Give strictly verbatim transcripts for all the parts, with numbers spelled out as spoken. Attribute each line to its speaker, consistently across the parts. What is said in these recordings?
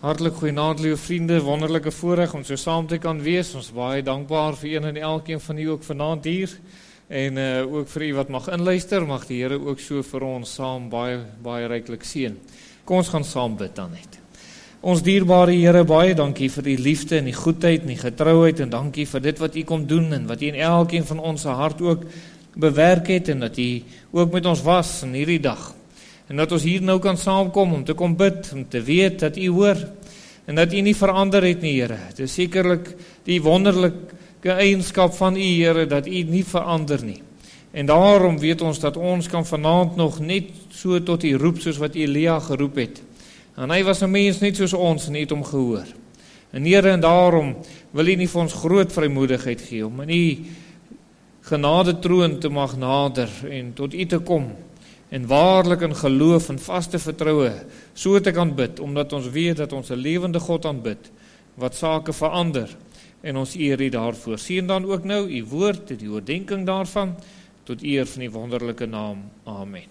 Speaker 1: Hartlik goeienaand, liewe vriende, wonderlike voorreg om so saam te kan wees. Ons is baie dankbaar vir een en elkeen van u ook vanaand hier. En uh, ook vir u wat mag inluister, mag die Here ook so vir ons saam baie, baie ryklik seën. Kom ons gaan saam bid dan net. Ons dierbare Here, baie dankie vir die liefde en die goedheid en die getrouheid en dankie vir dit wat u kom doen en wat u in elkeen van ons se hart ook bewerk het en dat u ook met ons was in hierdie dag. En dat ons hier nou kan saamkom om te kom bid, om te weet dat u hoor en dat u nie verander het nie, Here. Dit is sekerlik die wonderlike eienskap van u, Here, dat u nie verander nie. En daarom weet ons dat ons kan vanaand nog net so tot u roep soos wat Elia geroep het. En hy was 'n mens net soos ons en het hom gehoor. En Here, en daarom wil u nie vir ons groot vrymoedigheid gee om in u genade troon te mag nader en tot u te kom. En waarlik in geloof en vaste vertroue so te kan bid, omdat ons weet dat ons 'n lewende God aanbid, wat sake verander, en ons eer u daarvoor. Seën dan ook nou u woord, die oordeenking daarvan, tot eer van die wonderlike naam. Amen.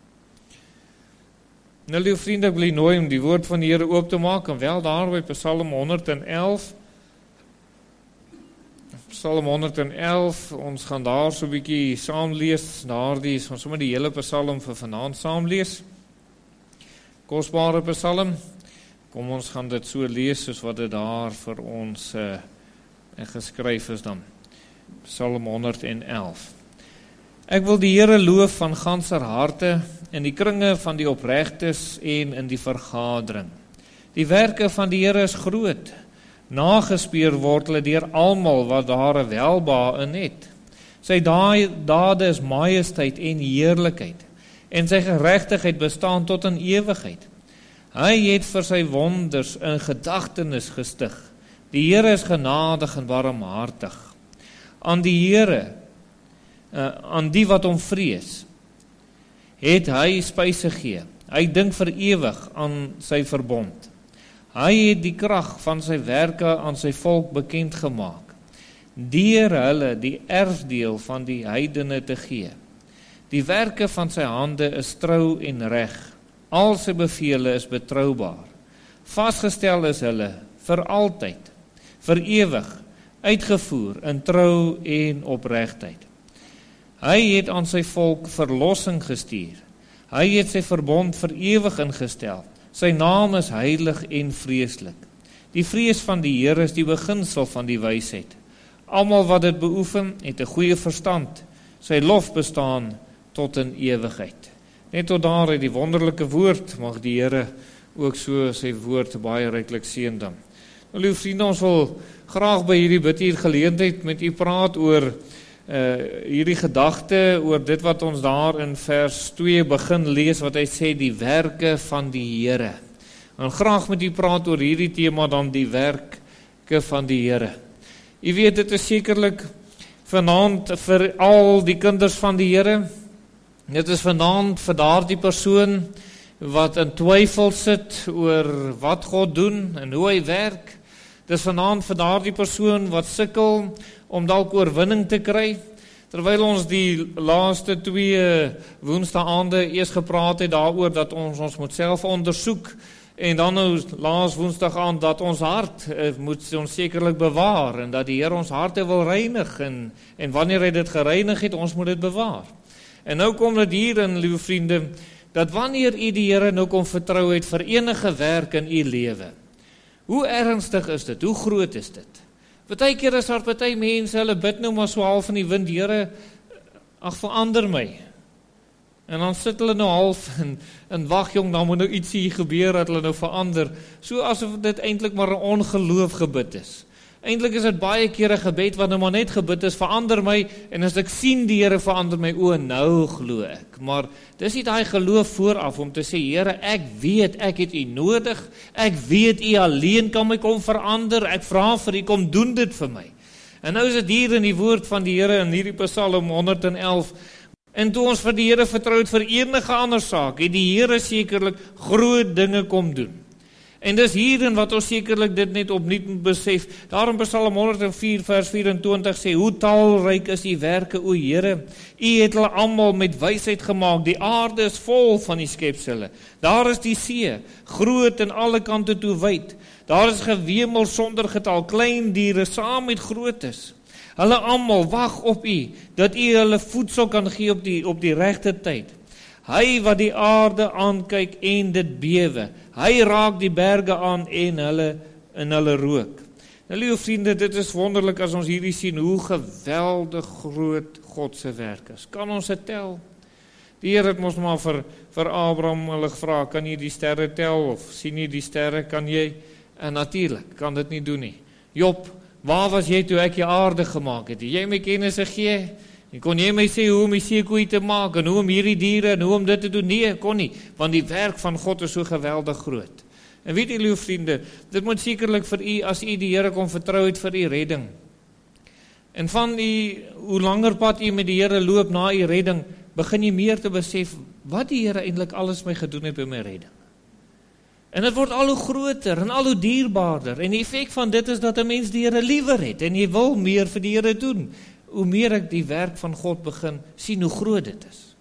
Speaker 1: Nou, lieve vriende, ek wil u nooi om die woord van die Here oop te maak, en wel daar by Psalm honderd en elf. Psalm honderd en elf, ons gaan daar so 'n bietjie saam lees, daardie is ons sommer die hele Psalm vir vanaand saam lees. Kosbare Psalm, kom ons gaan dit so lees soos wat dit daar vir ons uh, geskryf is dan. Psalm honderd en elf. Ek wil die Here loof van ganser harte in die kringe van die opregtes en in die vergadering. Die werke van die Here is groot. Nagespeur word hulle deur almal wat daar 'n welbehae in het. Sy dade is majesteit en heerlikheid, en sy geregtigheid bestaan tot in ewigheid. Hy het vir sy wonders in gedagtenis gestig. Die Here is genadig en barmhartig. Aan die Here, uh, aan die wat hom vrees, het hy spyse gegee. Hy dink vir ewig aan sy verbond. Hy het die krag van sy werke aan sy volk bekend gemaak, deur hulle die erfdeel van die heidene te gee. Die werke van sy hande is trou en reg, al sy bevele is betroubaar. Vasgestel is hulle vir altyd, vir ewig, uitgevoer in trou en opregtheid. Hy het aan sy volk verlossing gestuur. Hy het sy verbond vir ewig ingestel. Sy naam is heilig en vreeslik. Die vrees van die Here is die beginsel van die wysheid. Almal wat dit beoefen, het 'n goeie verstand. Sy lof bestaan tot in ewigheid. Net tot daar uit die wonderlike woord, mag die Here ook so sy woord baie ryklik seën dan. Nou, lieve vriende, ons wil graag by hierdie bidtuur geleentheid met u praat oor Uh, hierdie gedagte oor dit wat ons daar in vers twee begin lees, wat hy sê, die werke van die Here. En graag met u praat oor hierdie tema dan, die werke van die Here. U weet, dit is sekerlik vanaand vir al die kinders van die Here. Dit is vanaand vir daardie persoon wat in twyfel sit oor wat God doen en hoe hy werk. Dit is vanaand vir daardie persoon wat sukkel om dalk oorwinning te kry, terwyl ons die laaste twee woensdaande eers gepraat het daaroor dat ons ons moet self ondersoek, en dan nou laas woensdag aan dat ons hart uh, moet ons sekerlik bewaar, en dat die Here ons harte wil reinig, en, en wanneer hy dit gereinig het, ons moet dit bewaar. En nou kom dit hier in, liewe vriende, dat wanneer u die Here nou kom vertrou het vir enige werk in u lewe, hoe ernstig is dit, hoe groot is dit? Partykeer is daar party mense, hulle bid nou maar so half in die wind, Here, ag, verander my. En dan sit hulle nou half en, en wag jong, dan moet nou iets hier gebeur dat hulle nou verander, so asof dit eintlik maar 'n ongeloof gebid is. Eintlik is dit baie kere gebed wat nou maar net gebid is, verander my, en as ek sien die Here verander my, o, nou glo ek. Maar dis nie daai geloof vooraf om te sê, Here, ek weet, ek het u nodig, ek weet u alleen kan my kom verander, ek vra vir u, kom doen dit vir my. En nou is dit hier in die woord van die Here, in hierdie Psalm honderd en elf, en toe ons vir die Here vertrou het vir enige ander saak, het die Here sekerlik groot dinge kom doen. En dis hierin wat ons sekerlik dit net opnuut moet besef. Daarom Psalm honderd en vier vers vyf-en-twintig sê, hoe talryk is die werke, o Here. U het hulle almal met wysheid gemaak. Die aarde is vol van die skepsele. Daar is die see, groot en alle kante toe wyd. Daar is gewemel sonder getal, klein diere saam met grootes. Hulle almal wag op u, dat u hulle voedsel kan gee op die, op die regte tyd. Hy wat die aarde aankyk en dit bewe. Hy raak die berge aan en hulle in hulle rook. Nou liewe vriende, dit is wonderlik as ons hierdie sien, hoe geweldig groot God se werk is. Kan ons dit tel? Die Here het mos maar vir, vir Abraham hulle gevra, kan jy die sterre tel, of sien jy die sterre, kan jy? En natuurlik, kan dit nie doen nie. Job, waar was jy toe ek die aarde gemaak het? Jy my kennis gegee? En kon jy my sê hoe om die seekoei te maak, en hoe om hierdie diere, en hoe om dit te doen? Nee, kon nie, want die werk van God is so geweldig groot. En weet jy, liewe vriende, dit moet sekerlik vir u, as u die Here kon vertrou het vir u redding. En van die, hoe langer pad u met die Here loop na u redding, begin jy meer te besef, wat die Here eintlik alles my gedoen het by my redding. En dit word al hoe groter, en al hoe dierbaarder, en die effek van dit is dat 'n mens die Here liewer het, en jy wil meer vir die Here doen. Hoe meer ek die werk van God begin sien, hoe groot dit is.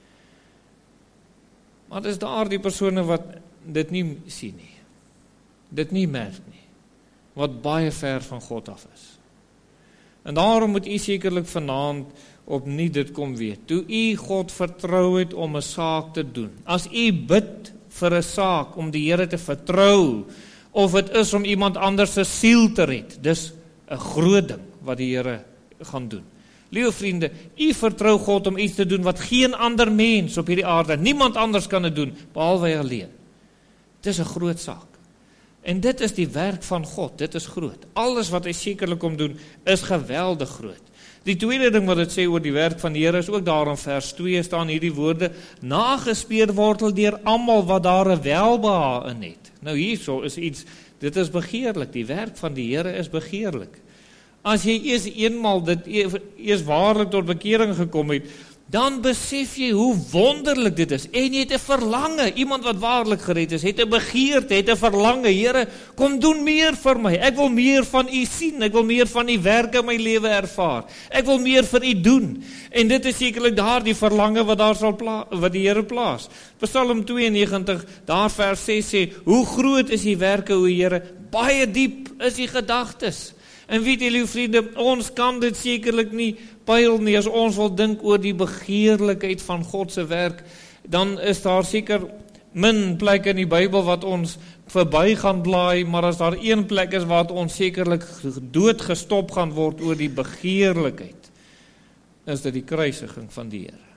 Speaker 1: Maar dit is daar die persone wat dit nie sien nie, dit nie merk nie, wat baie ver van God af is. En daarom moet u sekerlik vanaand opnuut dit kom weet. Toe u God vertrou het om 'n saak te doen, as u bid vir 'n saak om die Here te vertrou, of dit is om iemand anders se siel te red, dis 'n groot ding wat die Here gaan doen. Liewe vriende, u vertrou God om iets te doen wat geen ander mens op hierdie aarde, niemand anders kan dit doen, behalwe hy alleen. Dit is 'n groot saak. En dit is die werk van God, dit is groot. Alles wat hy sekerlik kom doen, is geweldig groot. Die tweede ding wat dit sê oor die werk van die Here is ook daar in vers twee staan hierdie woorde, nagespeur word deur almal wat daar 'n welbehae in het. Nou hierso is iets, dit is begeerlik, die werk van die Here is begeerlik. As jy eers eenmaal dit eers waarlik tot bekering gekom het, dan besef jy hoe wonderlik dit is. En jy het 'n verlange, iemand wat waarlik gered is, het 'n begeerte, het 'n verlange. Here, kom doen meer vir my. Ek wil meer van u sien. Ek wil meer van u werk in my lewe ervaar. Ek wil meer vir u doen. En dit is sekerlik daar die verlange wat daar sal pla- wat die Here plaas. Psalm twee negentig, daar vers ses sê, hoe groot is die werke, o Here, baie diep is die gedagtes. En weet jy, liewe vriende, ons kan dit sekerlik nie pyl nie, as ons wil dink oor die begeerlikheid van God se werk, dan is daar seker min plekke in die Bybel wat ons verby gaan blaai, maar as daar een plek is wat ons sekerlik doodgestop gaan word oor die begeerlikheid, is dit die kruisiging van die Here.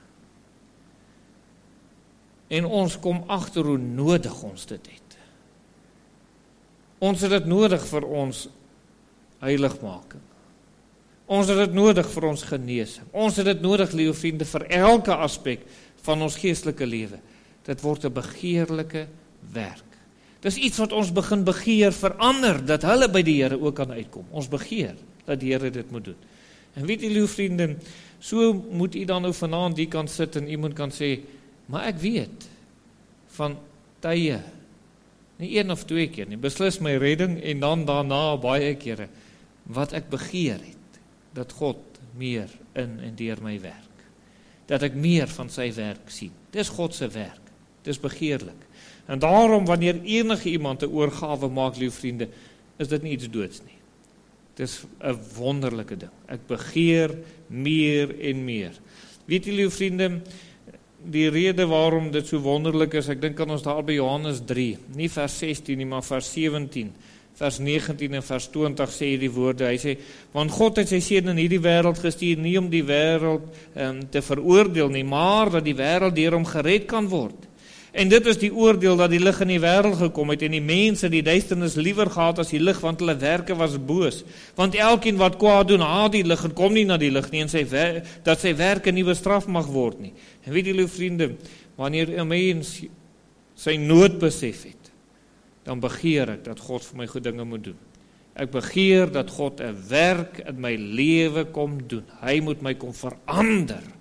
Speaker 1: En ons kom agter hoe nodig ons dit het. Ons het dit nodig vir ons heiligmaking. Ons het dit nodig vir ons genesing. Ons het dit nodig, liewe vriende, vir elke aspek van ons geestelike lewe. Dit word 'n begeerlike werk. Dis iets wat ons begin begeer vir ander, dat hulle by die Here ook kan uitkom. Ons begeer dat die Here dit moet doen. En weet jy, liewe vriende, so moet u dan nou vanaand die kan sit en iemand kan sê, maar ek weet van tye, nie een of twee keer nie, beslis my redding en dan daarna baie kere, wat ek begeer het, dat God meer in en deur my werk. Dat ek meer van sy werk sien. Dis God se werk. Dis begeerlik. En daarom, wanneer enige iemand 'n oorgawe maak, lieve vriende, is dit nie iets doods nie. Dis 'n wonderlike ding. Ek begeer meer en meer. Weet jy, lieve vriende, die rede waarom dit so wonderlik is, ek dink aan ons daar by Johannes drie, nie vers sestien nie, maar vers sewentien, vers negentien en vers twintig sê hierdie woorde, hy sê, want God het sy seun in hierdie wêreld gestuur, nie om die wêreld um, te veroordeel nie, maar dat die wêreld deur hom gered kan word. En dit is die oordeel dat die lig in die wêreld gekom het, en die mense die duisternis liewer gehad as die lig, want hulle werke was boos. Want elkeen wat kwaad doen, haat die lig en kom nie na die lig nie, en sy wer- dat sy werke nie bestraf mag word nie. En weet julle, vriende, wanneer 'n mens sy nood besef het, dan begeer ek dat God vir my goeie dinge moet doen. Ek begeer dat God 'n werk in my lewe kom doen. Hy moet my kom verander.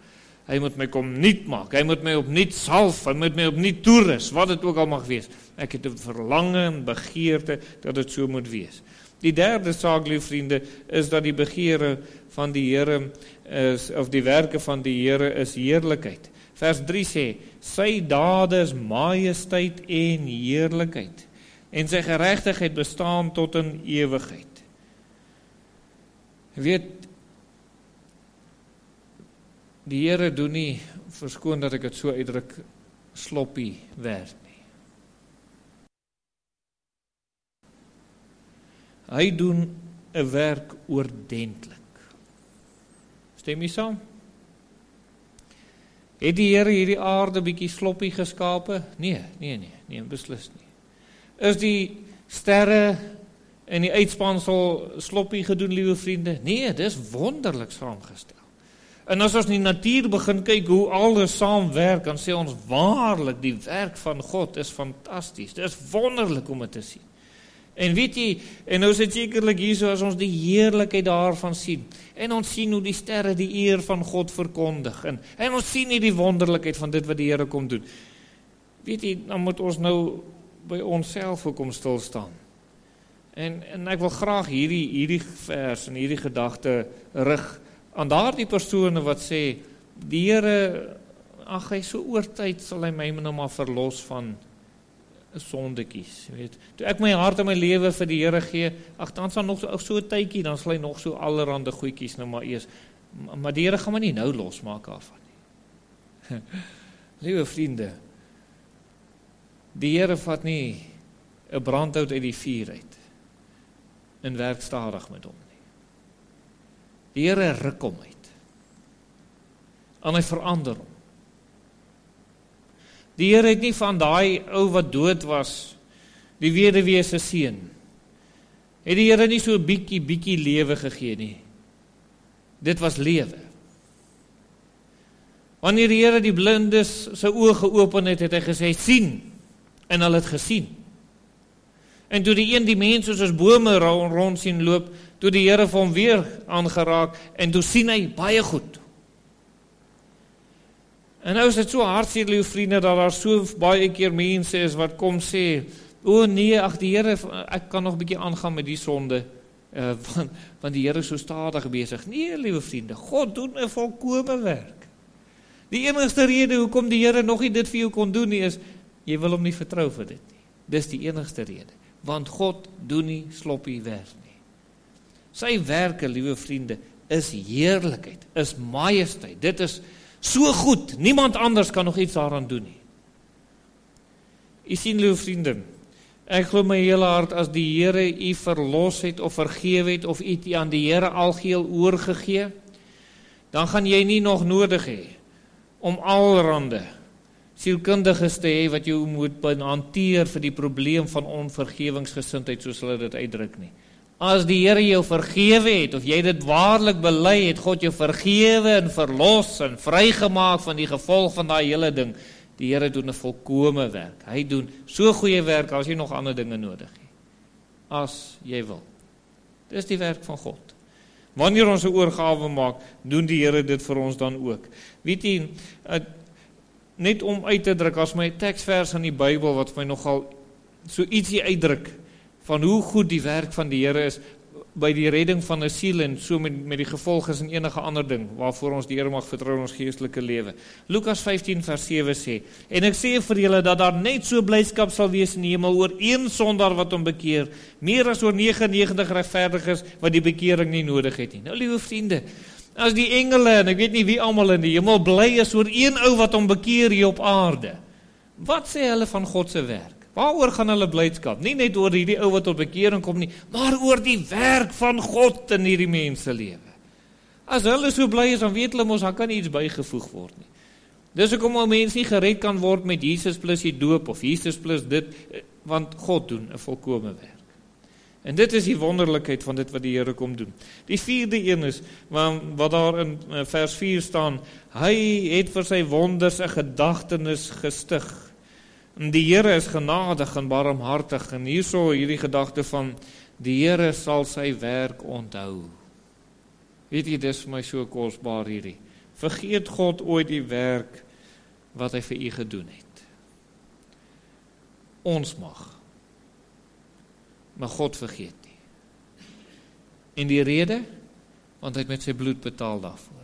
Speaker 1: Hy moet my kom nuut maak, hy moet my opnuut salf, hy moet my opnuut toerus, wat dit ook al mag wees. Ek het 'n verlange en begeerte dat dit so moet wees. Die derde saak, lieve vriende, is dat die begeere van die Here is, of die werke van die Here is heerlikheid. Vers drie sê, sy dade is majesteit en heerlikheid, en sy geregtigheid bestaan tot in ewigheid. Jy weet, die Here doen nie, verskoon dat ek het so uitdruk, sloppy werk nie. Hy doen 'n werk oordentlik. Stem jy saam? Het die Here hierdie aarde bietjie sloppy geskape? Nee, nee, nee, nee, beslis nie. Is die sterre en die uitspansel sloppy gedoen, liewe vriende? Nee, dis wonderlik saamgestel. En as ons in die natuur begin kyk hoe alles saamwerk, dan sê ons waarlik, die werk van God is fantasties. Dit is wonderlik om dit te sien. En weet jy, en nou is dit sekerlik hier so as ons die heerlikheid daarvan sien, en ons sien hoe die sterre die eer van God verkondig, en, en ons sien nie die wonderlikheid van dit wat die Here kom doen. Weet jy, dan moet ons nou by onsself ook om stil staan. En, en ek wil graag hierdie, hierdie vers en hierdie gedagte rig aan daardie persone wat sê, die Here, ag hy so oor tyd sal hy my nou maar verlos van sondekies, weet. Toe ek my hart en my lewe vir die Here gee, ag dan sal nog so, so 'n tydjie, dan sal hy nog so allerhande goedjies nou maar eers, maar die Here gaan my nie nou losmaak daarvan nie. Liewe vriende, die Here vat nie 'n brandhout uit die vuur uit en werk stadig met hom nie. Die Here ruk hom uit. En hy verander hom. Die Here het nie van daai ou wat dood was, die weduwee se seun, het die Here nie so 'n bietjie, bietjie lewe gegee nie. Dit was lewe. Wanneer die Here die blindes sy oë geopen het, het hy gesê, sien, en hulle het gesien. En toe die een die mense soos bome rond, rond sien loop, toe die Here vir hom weer aangeraak, en toe sien hy baie goed. En nou is dit so hartseer, liewe vriende, dat daar so baie keer mense is wat kom sê, o nee, ag die Here, ek kan nog 'n bietjie aangaan met die sonde, uh, want, want die Here is so stadig besig. Nee, liewe vriende, God doen 'n volkome werk. Die enigste rede hoekom die Here nog nie dit vir jou kon doen nie, is, jy wil hom nie vertrou vir dit nie. Dis die enigste rede, want God doen nie sloppy werk nie. Sy werke, liewe vriende, is heerlikheid, is majesteit, dit is so goed, niemand anders kan nog iets daaraan doen nie. U sien, liewe vriende, ek glo my hele hart, as die Here u verlos het, of vergewe het, of u aan die Here algeheel oorgegee, dan gaan jy nie nog nodig hê, om allerhande sielkundiges te hê, wat jy moet hanteer vir die probleem van onvergewingsgesindheid, soos hulle dit uitdruk nie. As die Here jou vergewe het, of jy dit waarlik bely, het God jou vergewe en verlos en vrygemaak van die gevolg van daai hele ding. Die Here doen 'n volkome werk. Hy doen so goeie werk as jy nog ander dinge nodig het. As jy wil. Dis die werk van God. Wanneer ons 'n oorgawe maak, doen die Here dit vir ons dan ook. Weet jy, net om uit te druk, as my teksvers in die Bybel, wat my nogal so ietsie uitdruk, van hoe goed die werk van die Here is, by die redding van 'n siel, en so met, met die gevolges en enige ander ding, waarvoor ons die Here mag vertrou in ons geestelike lewe. Lukas vyftien vers sewe sê, en ek sê vir julle, dat daar net so blydskap sal wees in die hemel, oor een sondaar wat hom bekeer, meer as oor negenennegentig regverdiges, wat die bekering nie nodig het nie. Nou, liewe vriende, as die engele, en ek weet nie wie almal in die hemel bly is, oor een ou wat hom bekeer hier op aarde, wat sê hulle van God se werk? Waaroor gaan hulle blydskap? Nie net oor hierdie ou wat tot bekering kom nie, maar oor die werk van God in hierdie mense lewe. As hulle so bly is, dan weet hulle mos, daar kan nie iets bygevoeg word nie. Dis hoekom 'n mens nie gered kan word met Jesus plus die doop, of Jesus plus dit, want God doen 'n volkome werk. En dit is die wonderlikheid van dit wat die Here kom doen. Die vierde een is, wat daar in vers vier staan, hy het vir sy wonders 'n gedagtenis gestig. En die Here is genadig en barmhartig, en hierso hierdie gedagte van, die Here sal sy werk onthou. Weet jy, dis vir my so kosbaar hierdie. Vergeet God ooit die werk wat hy vir u gedoen het? Ons mag. Maar God vergeet nie. En die rede? Want hy het met sy bloed betaal daarvoor.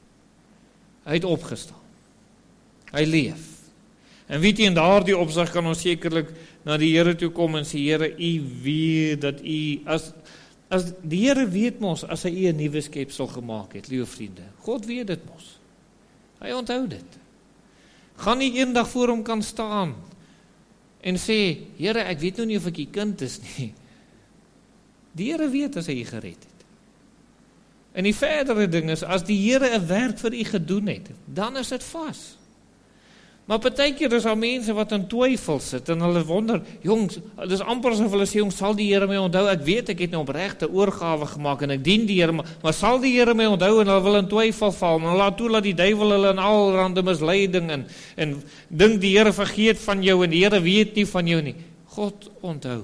Speaker 1: Hy het opgestaan. Hy leef. En weet jy, in daardie opsig kan ons sekerlik na die Here toe kom en sê, Here, u weet dat u, as, as die Here weet mos, as hy u 'n nuwe skepsel gemaak het, liewe vriende. God weet dit mos. Hy onthou dit. Gaan nie eendag voor hom kan staan en sê, Here, ek weet nou nie of ek u kind is nie. Die Here weet as hy u gered het. En die verdere ding is, as die Here 'n werk vir u gedoen het, dan is dit vas. Maar partykeer is daar mense wat in twyfel sit en hulle wonder, jongs, dit is amper asof hulle sê, jongs, sal die Here my onthou? Ek weet ek het nou opregte oorgawe gemaak en ek dien die Here, maar, maar sal die Here my onthou? En hulle wil in twyfel val, en hulle laat toe dat die duiwel hulle in allerhande misleiding en en dink die Here vergeet van jou en die Here weet nie van jou nie. God onthou.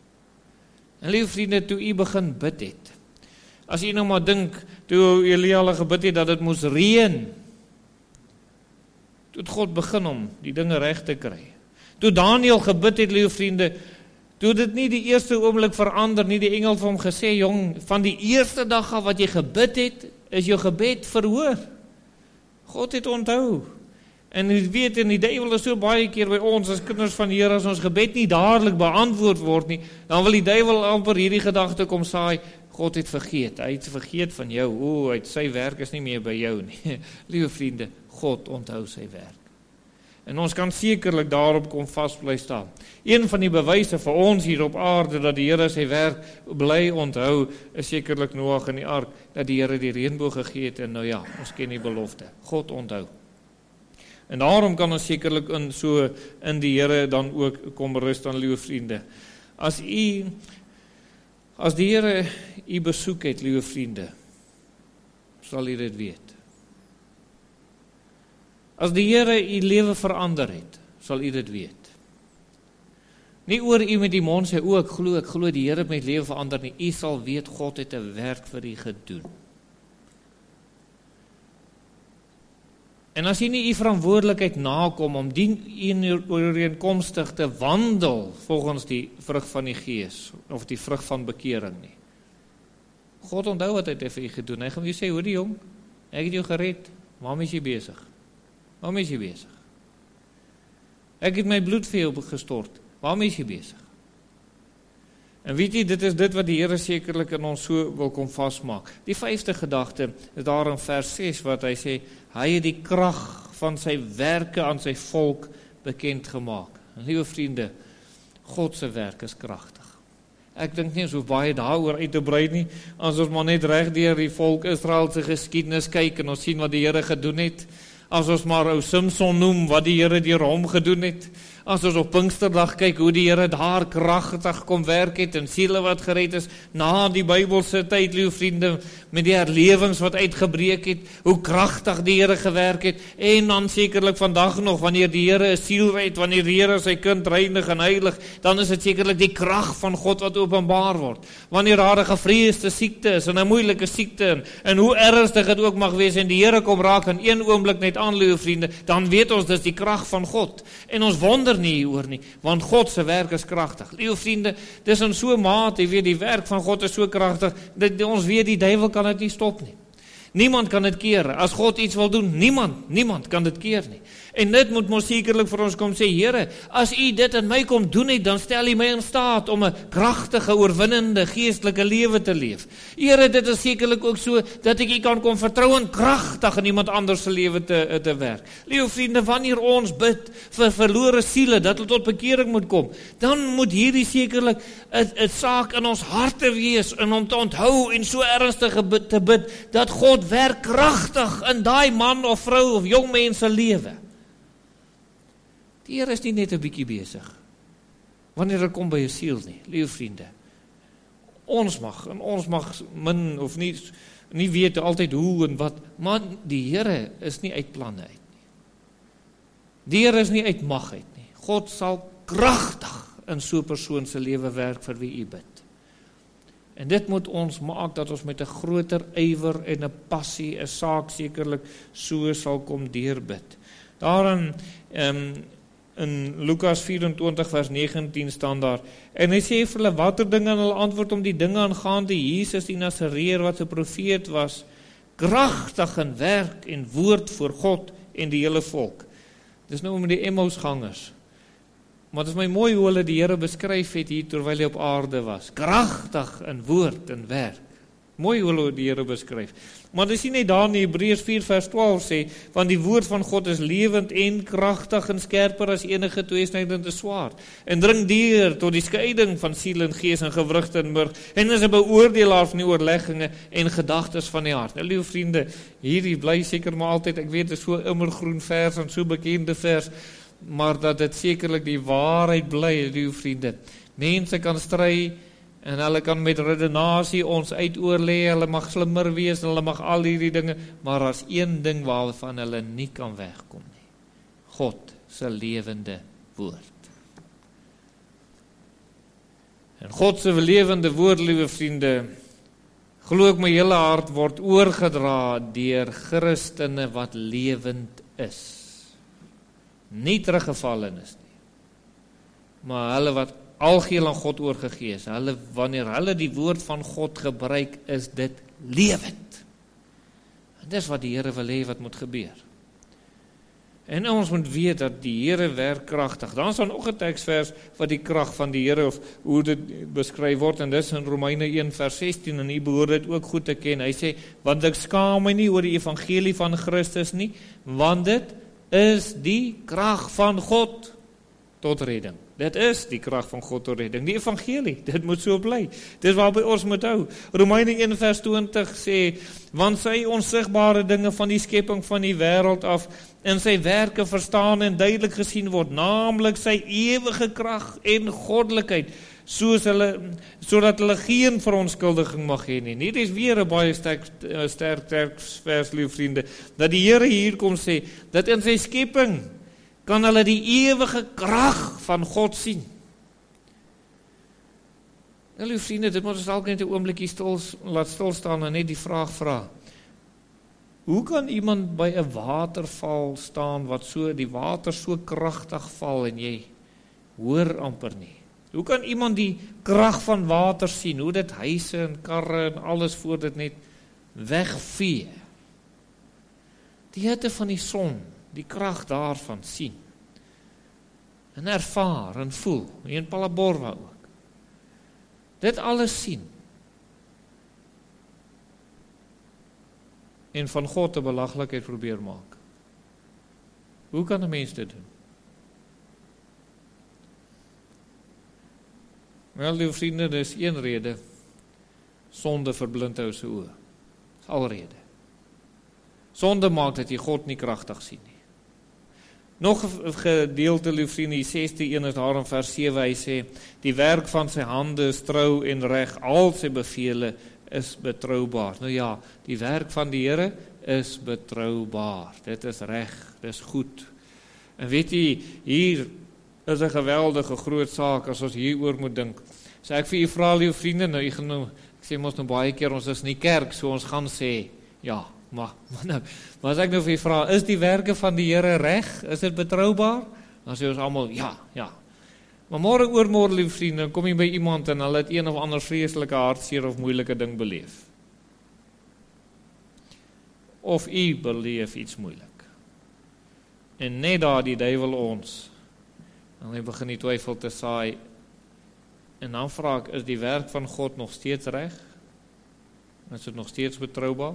Speaker 1: En lieve vriende, toe u begin bid het, as u nou maar dink, toe Elia al gebid het dat dit moes reën, toe het God begin om die dinge reg te kry. Toe Daniel gebid het, lieve vriende, toe dit nie die eerste oomblik verander nie, die engel vir hom gesê, jong, van die eerste dag af wat jy gebid het, is jou gebed verhoor. God het onthou. En jy weet, en die duiwel is so baie keer by ons, as kinders van die Here, as ons gebed nie dadelik beantwoord word nie, dan wil die duiwel amper hierdie gedagte kom saai, God het vergeet, hy het vergeet van jou, o, hy het, sy werk is nie meer by jou nie. Liewe vriende, God onthou sy werk. En ons kan sekerlik daarop kom vas bly staan. Een van die bewyse vir ons hier op aarde, dat die Here sy werk bly onthou, is sekerlik Noag in die ark, dat die Here die reënboog gegee het, en nou ja, ons ken die belofte, God onthou. En daarom kan ons sekerlik in so in die Here dan ook kom rus dan, liewe vriende. As u as die Here u besoek het, liewe vriende, sal u dit weet. As die Here u lewe verander het, sal u dit weet. Nie oor u met die mond sê, o, ek glo, ek glo die Here het my lewe verander nie. U sal weet, God het 'n werk vir u gedoen. En as jy nie u verantwoordelikheid nakom om die ooreenkomstig te wandel volgens die vrug van die Gees of die vrug van bekering nie. God onthou wat hy het vir u gedoen. Hy gaan vir jou sê, hoor die jong, ek het jou gered. Waarmee is jy besig? Waarmee is jy besig? Ek het my bloed vir jou gestort. Waarmee is jy besig? En weet jy, dit is dit wat die Here sekerlik in ons so wil kom vasmaak. Die vyfde gedagte is daar in vers ses wat hy sê, hy het die krag van sy werke aan sy volk bekend gemaak. En liewe vriende, God se werk is kragtig. Ek dink nie ons hoef baie daaroor uit te brei nie, as ons maar net reg deur die volk Israel se geskiedenis kyk en ons sien wat die Here gedoen het. As ons maar ou Samson noem wat die Here deur hom gedoen het. As ons op Pinksterdag kyk hoe die Here daar kragtig kom werk het en siele wat gered is na die Bybelse tyd, liewe vriende, met die herlewings wat uitgebreek het, hoe kragtig die Here gewerk het, en dan sekerlik vandag nog, wanneer die Here 'n siel red, wanneer die Here sy kind reinig en heilig, dan is dit sekerlik die krag van God wat openbaar word. Wanneer daar 'n gevreesde siekte is en 'n moeilike siekte en, en hoe ernstig dit ook mag wees en die Here kom raak in een oomblik net aan, liewe vriende, dan weet ons dis die krag van God. En ons wonder nie hieroor nie, want God se werk is kragtig. Liewe vriende, dis in so 'n mate, jy weet, die werk van God is so kragtig, dat ons weet die duiwel kan dit nie stop nie. Niemand kan dit keer. As God iets wil doen, niemand, niemand kan dit keer nie. En dit moet ons sekerlik vir ons kom sê, Here, as u dit in my kom doen het, dan stel u my in staat om 'n kragtige, oorwinnende, geestelike lewe te leef. Here, dit is sekerlik ook so, dat ek u kan kom vertrou en kragtig in iemand anders se lewe te, te werk. Liewe vriende, wanneer ons bid vir verlore siele, dat hulle tot bekering moet kom, dan moet hierdie sekerlik 'n saak in ons harte wees, en om te onthou en so ernstig te bid, dat God werk kragtig in daai man of vrou of jong mens se lewe. Die Here is nie net 'n bietjie besig, wanneer dit kom by 'n siel nie, liewe vriende. Ons mag, en ons mag min of nie, nie weet altyd hoe en wat, maar die Here is nie uit planne uit nie. Die Here is nie uit mag uit nie. God sal kragtig in so 'n persoon se lewe werk vir wie u bid. En dit moet ons maak dat ons met 'n groter ywer en 'n passie 'n saak sekerlik so sal kom deurbid. Daarin um, in Lukas vyf-en-twintig vers negentien staan daar, en hy sê vir hulle watter dinge, en hulle antwoord om die dinge aangaande Jesus die Nasareër wat 'n profeet was, kragtig in werk en woord voor God en die hele volk. Dis nou met die Emmausgangers. Maar dit is my mooi hoe hulle die Here beskryf het hier terwyl hy op aarde was. Kragtig in woord en werk. Mooi hoe hulle die Here beskryf. Maar dis nie net daar in Hebreërs vier vers twaalf sê, want die woord van God is lewend en kragtig en skerper as enige tweesnydende swaard. En dring deur tot die skeiding van siel en gees en gewrigte en murg. En is 'n beoordelaar van die oorlegginge en gedagtes van die hart. Nou, lieve vriende, hierdie bly seker maar altyd, ek weet dit is so immergroen vers en so bekende vers, maar dat dit sekerlik die waarheid bly, lieve vriende. Mense kan stry en hulle kan met redenasie ons uitoorlê, hulle mag slimmer wees, hulle mag al hierdie dinge, maar as een ding waarvan hulle nie kan wegkom nie. God se lewende woord. En God se lewende woord, lieve vriende, glo ek my hele hart, word oorgedra deur Christene wat lewend is. Nie teruggevallen is nie, maar hulle wat algeheel aan God oorgegee is, hulle, wanneer hulle die woord van God gebruik, is dit lewend. En dis wat die Here wil hê wat moet gebeur. En ons moet weet dat die Here werk kragtig. Dan is daar nog 'n teksvers wat die krag van die Here, of hoe dit beskryf word, en dis in Romeine een vers sestien, en u behoort dit ook goed te ken. Hy sê, want ek skaam my nie oor die evangelie van Christus nie, want dit is die krag van God tot redding. Dit is die krag van God tot redding. Die evangelie, dit moet so bly. Dit waarby ons moet hou. Romeine een vers twintig sê, want sy onsigbare dinge van die skepping van die wêreld af, en sy werke verstaan en duidelik gesien word, naamlik sy ewige krag en goddelikheid, soos hulle, sodat hulle geen verontskuldiging mag hê nie. Dit is weer 'n baie sterk, sterk, sterk vers, lieve vriende, dat die Here hier kom sê, dat in sy skepping kan hulle die ewige krag van God sien. Nou, lieve vriende, dit moet ons dalk net 'n oombliekie stil, laat stil staan en net die vraag vra. Hoe kan iemand by 'n waterval staan wat so die water so kragtig val en jy hoor amper nie? Hoe kan iemand die krag van water sien? Hoe dit huise en karre en alles voor dit net wegvee? Die hitte van die son, die krag daarvan sien. En ervaar en voel, hier in Palaborwa ook. Dit alles sien. En van God 'n belaglikheid probeer maak. Hoe kan 'n mens dit doen? Wel, lieve vriende, dis een rede. Sonde verblind ou se oë. Dis alrede. Sonde maak dat jy God nie kragtig sien nie. Nog 'n gedeelte, lieve vriende, die sesde een is daar in vers sewe, hy sê, die werk van sy hande is trou en reg, al sy bevele is betroubaar. Nou ja, die werk van die Here is betroubaar. Dit is reg, dit is goed. En weet jy, hier is 'n geweldige groot saak as ons hieroor moet dink. So ek vir u vra, lieve vriende, nou, ek, nou, ek sê mos nou baie keer, ons is in die kerk, so ons gaan sê, ja, maar, maar, nou, maar as ek nou vir u vra, is die werke van die Here reg? Is dit betroubaar? Dan sê ons almal, ja, ja. Maar môre oor môre, lieve vriende, kom jy by iemand en hulle het een of ander vreeslike hartseer of moeilike ding beleef. Of u beleef iets moeilik. En net daar die duiwel ons, en hy begin die twyfel te saai, en dan vra ek, is die werk van God nog steeds reg? Is dit nog steeds betroubaar?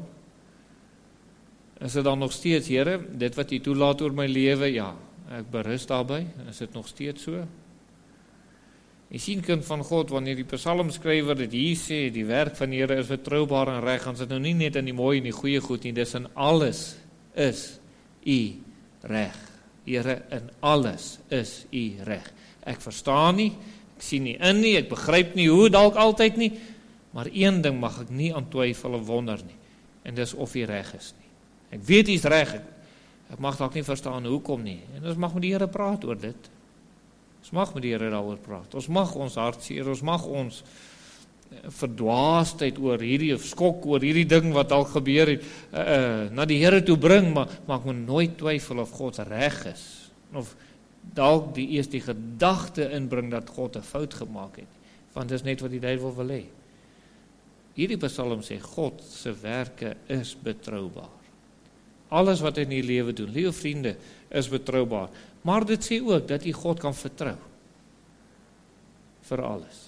Speaker 1: Is dit dan nog steeds, Here, dit wat u toelaat oor my lewe, ja, ek berus daarby, is dit nog steeds so? Jy sien, kind van God, wanneer die psalmskrywer dit hier sê, die werk van die Here is betroubaar en reg, dan is dit nou nie net in die mooi en die goeie goed nie, dis in alles is u reg. Here, in alles is u reg. Ek verstaan nie, ek sien nie in nie, ek begryp nie hoe, dalk altyd nie, maar een ding mag ek nie aan twyfel of wonder nie, en dis of u reg is nie. Ek weet u is reg, ek, ek mag dalk nie verstaan hoekom nie, en ons mag met die Here praat oor dit. Ons mag met die Here daaroor praat. Ons mag ons hartseer, ons mag ons verdwaasheid oor hierdie, of skok oor hierdie ding wat al gebeur het, uh, uh, na die Here toe bring, maar, maar ek moet nooit twyfel of God reg is, of dalk die eers die gedagte inbring dat God 'n fout gemaak het, want dis net wat die duiwel wil hê. Hierdie Psalm sê, God se werke is betroubaar. Alles wat hy in die lewe doen, liewe vriende, is betroubaar. Maar dit sê ook dat jy God kan vertrou. Vir alles.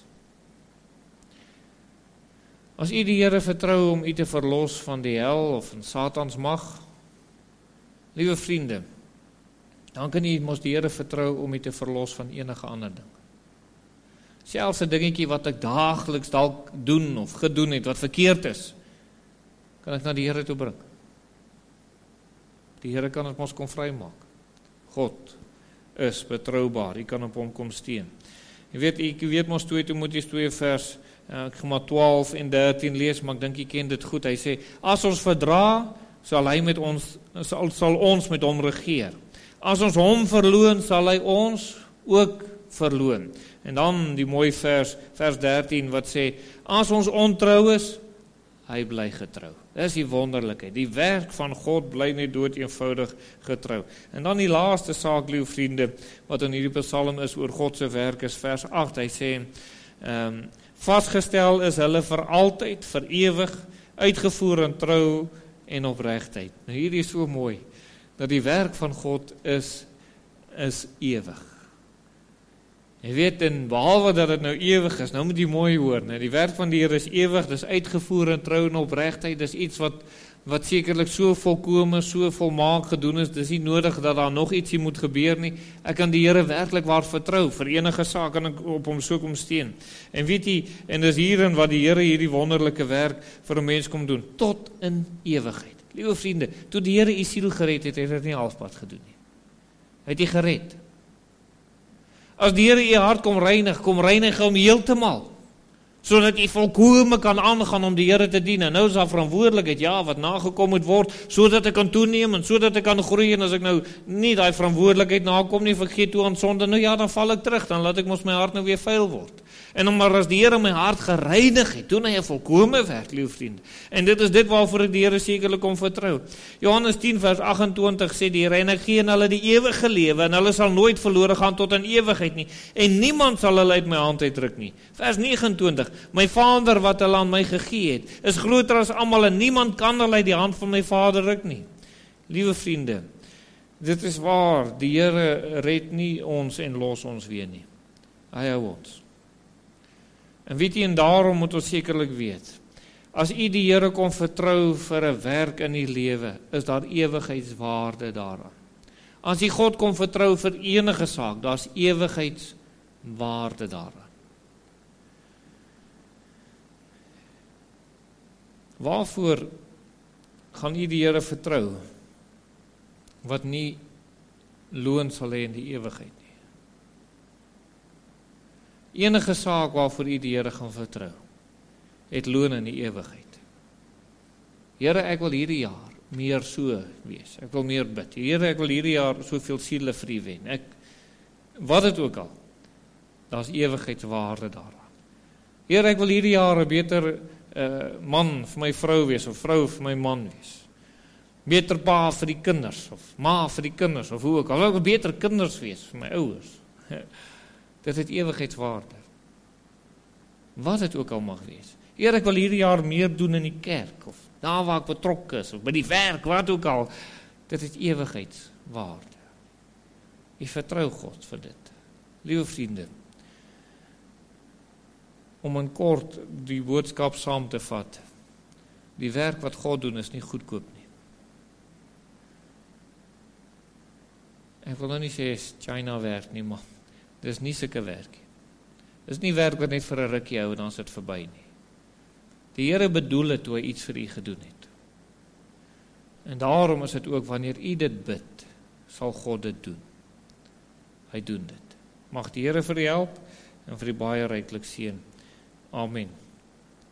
Speaker 1: As jy die Here vertrou om jy te verlos van die hel of van Satans mag, liewe vriende, dan kan jy mos die Here vertrou om jy te verlos van enige ander ding. Selfs 'n dingetjie wat ek daagliks dalk doen of gedoen het, wat verkeerd is, kan ek na die Here toe bring. Die Here kan het mos kom vrymaak. God is betroubaar, jy kan op hom kom steun. Jy weet, ek weet mos twee Timoteus twee vers, ek gaan maar twaalf en dertien lees, maar ek dink jy ken dit goed. Hy sê, as ons verdra, sal hy met ons, sal, sal ons met hom regeer. As ons hom verloon, sal hy ons ook verloon. En dan die mooi vers, vers dertien, wat sê, as ons ontrou is, hy bly getrou. Dis die wonderlikheid. Die werk van God bly net dood eenvoudig getrou. En dan die laaste saak, liewe vriende, wat in hierdie Psalm is oor God se werk, is vers agt. Hy sê, um, vasgestel is hulle vir altyd, vir ewig, uitgevoer in trou en opregtheid. Nou hierdie is so mooi, dat die werk van God is, is ewig. Jy weet, en behalwe dat dit nou ewig is, nou moet jy mooi hoor, nou, die werk van die Here is ewig, dis uitgevoer in trou en opregtheid, dis iets wat, wat sekerlik so volkome, so volmaak gedoen is, dis nie nodig dat daar nog ietsie moet gebeur nie, ek kan die Here werklik waar vertrou, vir enige saak kan ek op hom so kom steun. En weet jy, en dis hierin wat die Here hierdie wonderlike werk vir 'n mens kom doen, tot in ewigheid. Liewe vriende, toe die Here u siel gered het, het hy dit nie halfpad gedoen nie. Hy het u gered. As die Here u hart kom reinig, kom reinig hom heeltemal, sodat u volkome kan aangaan om die Here te dien. En nou is daar verantwoordelikheid, ja, wat nagekom moet word, sodat ek kan toeneem en sodat ek kan groei. En as ek nou nie daai verantwoordelikheid nakom nie, of ek gee toe aan sonde, nou ja, dan val ek terug, dan laat ek mos my hart nou weer vuil word. En maar as die Here my hart gereinig het, doen hy 'n volkome werk, liewe vriende. En dit is dit waarvoor ek die Here sekerlik kom vertrou. Johannes tien vers agt-en-twintig sê die Here, en ek gee aan hulle die ewige lewe, en hulle sal nooit verlore gaan tot in ewigheid nie, en niemand sal hulle uit my hand uitruk nie. Vers negenentwintig, my Vader wat hulle aan my gegee het, is groter as almal, en niemand kan hulle uit die hand van my Vader ruk nie. Liewe vriende, dit is waar, die Here red nie ons en los ons weer nie. Hy hou ons. En weet jy, en daarom moet ons sekerlik weet, as jy die Here kon vertrou vir 'n werk in die lewe, is daar ewigheidswaarde daaraan. As jy God kon vertrou vir enige saak, daar's ewigheidswaarde daaraan. Waarvoor gaan jy die Here vertrou, wat nie loon sal hê in die ewigheid nie? Enige saak waarvoor jy die Here gaan vertrou, het loon in die ewigheid. Here, ek wil hierdie jaar meer so wees. Ek wil meer bid. Here, ek wil hierdie jaar soveel siele vir U wen. Ek, wat het ook al, daar's ewigheidswaarde daaraan. Here, ek wil hierdie jaar 'n beter uh, man vir my vrou wees, of vrou vir my man wees. Beter pa vir die kinders, of ma vir die kinders, of hoe ook al. Ek wil beter kinders wees vir my ouers. Dit het ewigheidswaarde. Wat het ook al mag wees. Here, ek wil hierdie jaar meer doen in die kerk, of daar waar ek betrokke is, of by die werk, wat ook al. Dit het ewigheidswaarde. Ek vertrou God vir dit. Liewe vriende, om in kort die boodskap saam te vat, die werk wat God doen is nie goedkoop nie. Ek wil nou nie sê China werk nie, maar dis nie sulke werk. Dis nie werk wat net vir 'n rukkie hou en dan is dit verby nie. Die Here bedoel het toe hy iets vir u gedoen het. En daarom is dit ook wanneer u dit bid, sal God dit doen. Hy doen dit. Mag die Here vir u help en vir u baie ryklik seën. Amen.